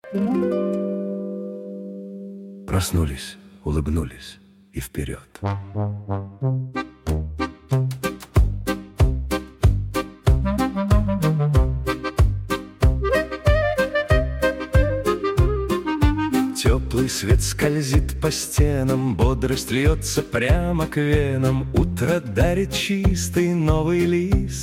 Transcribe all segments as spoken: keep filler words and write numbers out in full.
Проснулись, улыбнулись и вперед. Теплый свет скользит по стенам, бодрость льется прямо к венам. Утро дарит чистый новый лист.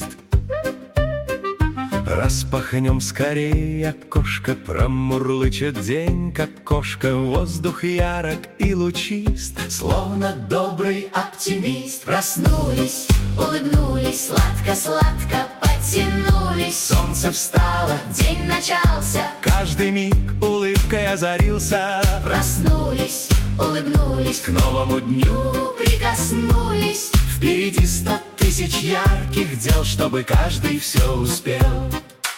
Распахнем скорее окошко, промурлычет день, как кошка. Воздух ярок и лучист, словно добрый оптимист. Проснулись, улыбнулись, сладко-сладко потянулись. Солнце встало, день начался, каждый миг улыбкой озарился. Проснулись, улыбнулись, к новому дню прикоснулись. Впереди сто тысяч ярких дел, чтобы каждый все успел.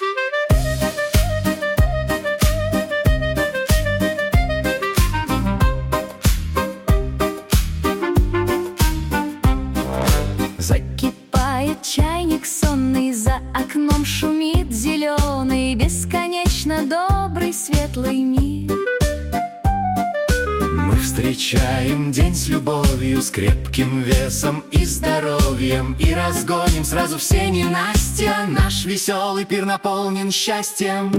Закипает чайник сонный, за окном шумит зеленый, бесконечно добрый светлый мир. Мы встречаем день с любовью, с крепким весом и здоровьем, и разгоним сразу все ненастья. Наш веселый пир наполнен счастьем.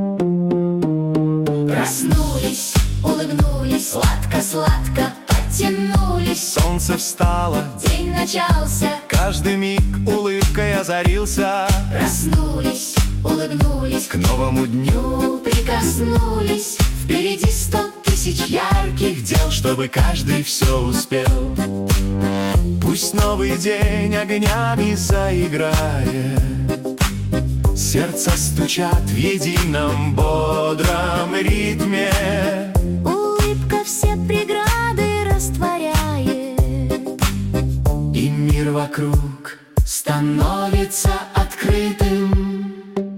Проснулись, улыбнулись, сладко-сладко потянулись. Солнце встало, день начался, каждый миг улыбкой озарился. Проснулись, улыбнулись, к новому дню прикоснулись. Впереди сто тысяч ярких дел, чтобы каждый все успел. Пусть новый день огнями заиграет, сердца стучат в едином бодром ритме. Улыбка все преграды растворяет, и мир вокруг становится открытым.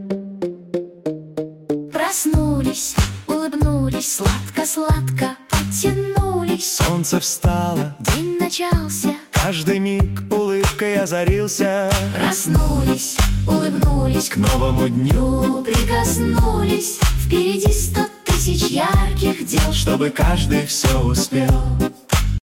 Проснулись, улыбнулись, сладко-сладко потянулись. Солнце встало, день начался, каждый миг улыбкой озарился. Проснулись, улыбнулись, к новому дню прикоснулись. Впереди сто тысяч ярких дел, чтобы каждый все успел.